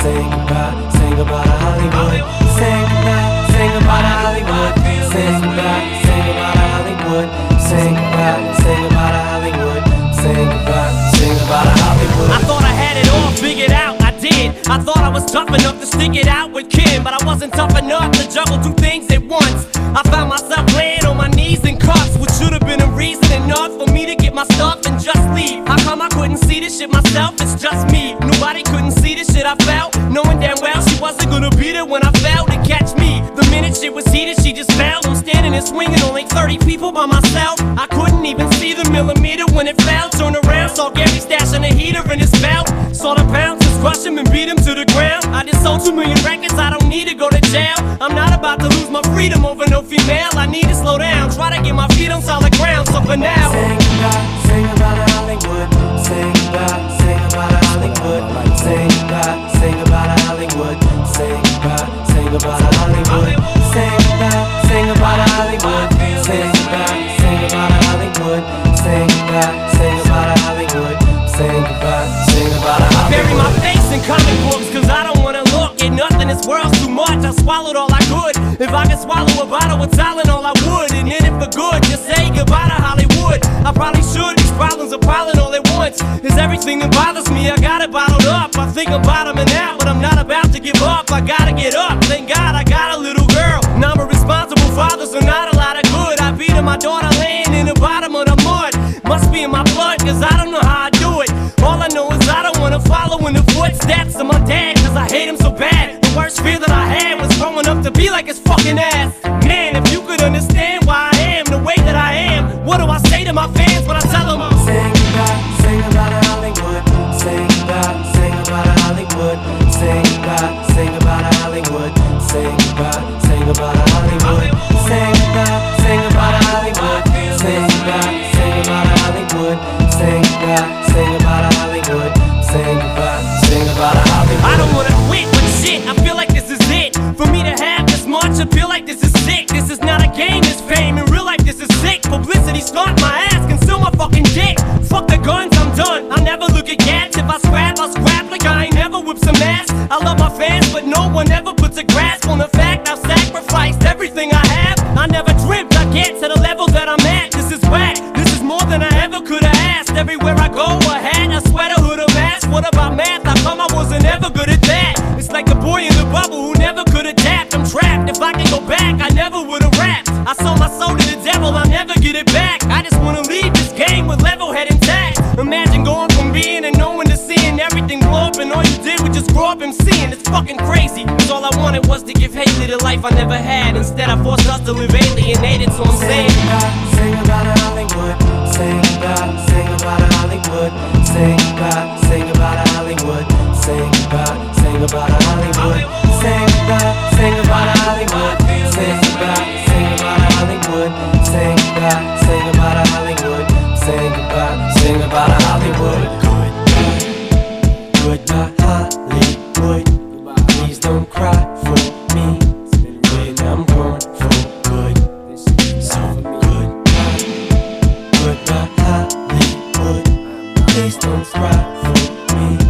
Say goodbye, say goodbye to Hollywood. Say goodbye, say goodbye to Hollywood. Say goodbye, say goodbye to Hollywood. Say goodbye, say goodbye to Hollywood. Say goodbye, say goodbye to Hollywood. I thought I had it all figured out, I did. I thought I was tough enough to stick it out with Kim, but I wasn't tough enough to juggle two things at once. I found myself laying on my knees in cuffs, which should have been a reason enough for me to get my stuff and just leave. How come I couldn't see this shit myself? It's just me. Nobody couldn't see the shit I felt, knowing damn well she wasn't gonna be there when I fell to catch me. The minute shit was heated, she just fell. I'm standing there swinging on like 30 people by myself. I couldn't even see the millimeter when it fell. Turned around, saw Gary stashing a heater in his belt. Saw the bouncers crush him and beat him to the ground. I just sold 2 million records, I don't need to go to jail. I'm not about to lose my freedom over no female. I need to slow down, try to get my feet on solid ground. So for now, say goodbye, say goodbye to Hollywood. Say goodbye, say goodbye to Hollywood. Say goodbye, say goodbye to Hollywood. Say goodbye, say goodbye to Hollywood. Say goodbye, say goodbye to Hollywood. Say goodbye, say goodbye to Hollywood. Say goodbye, say goodbye to Hollywood. Say goodbye, say goodbye to Hollywood. Bury my face in comic books, cause I don't wanna look at nothing. This world's too much, I swallowed all I could. If I could swallow a bottle with Tylenol, I would. And then if for good, just say goodbye to Hollywood. I probably should, these problems are piling all at once. It's everything that bothers me, I got it bottled up. I think I'm bottoming out, but I'm not about to give up. I gotta get up, thank God I got a little girl. Now I'm a responsible father, so not a lot of good. I beat her, my daughter laying in the bottom of the mud. Must be in my blood, cause I don't know how I do it. All I know is I don't wanna follow in the footsteps of my dad, cause I hate him so bad. The worst fear that I had was growing up to be like his fucking ass. Man, if you could understand why I am the way that I am, what do I say to my fans when I tell them? Say goodbye, say goodbye to Hollywood. Say goodbye, say goodbye to Hollywood. Say goodbye, say goodbye to Hollywood. Say goodbye, say goodbye to Hollywood. Say goodbye, say goodbye to Hollywood. Say goodbye, say goodbye to Hollywood. Say goodbye, say goodbye to Hollywood. Say goodbye, say goodbye to Hollywood. I don't wanna quit, but shit, I feel like this is it. For me to have this much, I feel like this is sick. This is not a game, this fame. In real life, this is sick. Publicity start my ass, conceal my fucking dick. Fuck the guns, I'm done. I'll never look at cats. If I scrap, I'll scrap like I ain't never whipped some ass. I love my fans, but no one ever puts a grasp on the fact I've sacrificed everything I have. I never dreamt I'd get to the level that I'm at. This is whack, this is more than I ever could have asked. Everywhere I go, a hat, a sweater, hood, a mask. What about math? How come I wasn't ever good at that? It's like the boy in the bubble who never could adapt. I'm trapped, if I could go back, I never would've rapped. I sold my soul to the devil, I'll never get it back. I just wanna leave this game with level head intact. Imagine going from being and knowing to seeing everything blow up, and all you did was just grow up and seeing. It's fucking crazy, cause all I wanted was to give Haley the life I never had. Instead I forced us to live alienated, so I'm saying say goodbye to Hollywood. Say goodbye, say goodbye to Hollywood. Say goodbye, say goodbye to Hollywood. Say goodbye, say goodbye to Hollywood. Say goodbye, say goodbye to Hollywood. Say goodbye, say goodbye to Hollywood. Say goodbye, say goodbye to Hollywood. Say goodbye, say goodbye to Hollywood. Goodbye, Hollywood. Please don't cry for me when I'm gone for good. So goodbye, goodbye, Hollywood. Please don't cry for me.